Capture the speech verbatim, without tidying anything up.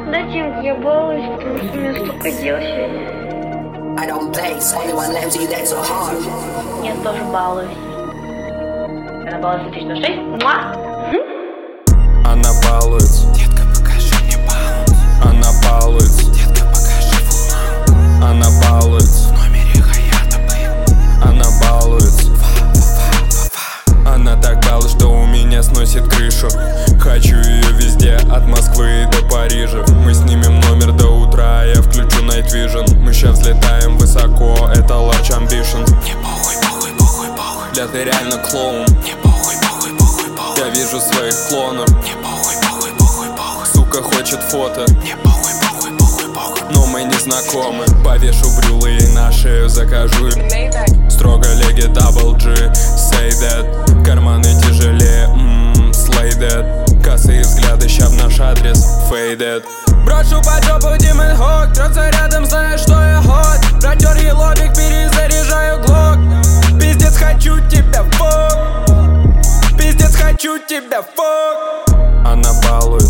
Да, Тимка, я балуюсь, потому что у меня столько дел сегодня. Я тоже балуюсь. Она балуется три, шесть. Муа! Она балуется. Детка, покажи мне баланс. Она балуется. Детка, покажи фулл. Она балуется. В номере Хаята, бэйб. Она балуется. Она так балует, что у меня сносит крышу. Хочу ее везде, от Москвы до Парижа. Мы снимем номер до утра, я включу Night Vision. Мы щас взлетаем высоко, это Large Ambition. Мне похуй, похуй, похуй, похуй. Бля, ты реально клоун. Мне похуй, похуй, похуй, похуй. Я вижу своих клонов. Мне похуй, похуй, похуй, похуй. Сука хочет фото. Мне похуй, похуй, похуй, похуй. Но мы не знакомы. Повешу брюлы и на шею закажу. Строго леги Double G, say that. Карманы тяжелее, ммм, slay that. Косые взгляды, ща в наш адрес, faded. Брошу по тёпу Демон Хок, трется рядом, знаешь, что я хот. Протер елобик, перезаряжаю глок. Пиздец, хочу тебя, фок. Пиздец, хочу тебя, фок. Она балует.